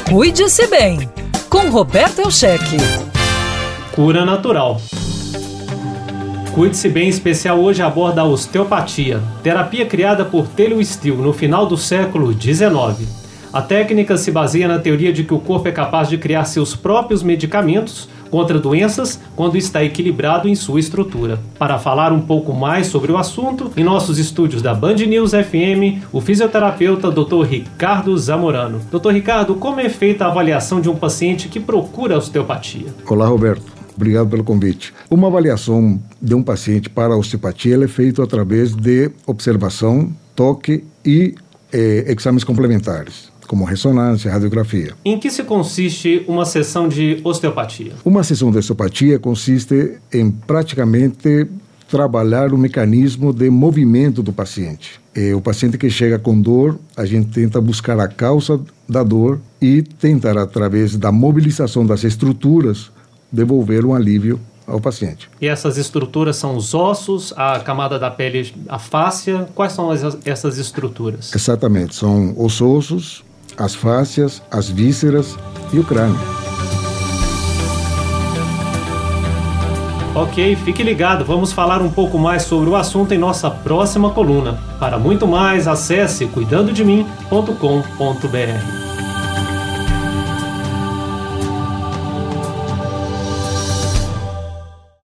Cuide-se bem, com Roberto Elcheque. Cura natural. Cuide-se bem especial hoje aborda a osteopatia, terapia criada por Taylor Steele no final do século XIX. A técnica se baseia na teoria de que o corpo é capaz de criar seus próprios medicamentos contra doenças quando está equilibrado em sua estrutura. Para falar um pouco mais sobre o assunto, em nossos estúdios da Band News FM, o fisioterapeuta Dr. Ricardo Zamorano. Dr. Ricardo, como é feita a avaliação de um paciente que procura osteopatia? Olá, Roberto. Obrigado pelo convite. Uma avaliação de um paciente para a osteopatia ela é feita através de observação, toque e exames complementares, como ressonância, radiografia. Em que se consiste uma sessão de osteopatia? Uma sessão de osteopatia consiste em praticamente trabalhar o mecanismo de movimento do paciente. O paciente que chega com dor, a gente tenta buscar a causa da dor e tentar, através da mobilização das estruturas, devolver um alívio ao paciente. E essas estruturas são os ossos, a camada da pele, a fáscia? Quais são essas estruturas? Exatamente, são os ossos, as fáscias, as vísceras e o crânio. Ok, fique ligado, vamos falar um pouco mais sobre o assunto em nossa próxima coluna. Para muito mais, acesse cuidandodemim.com.br.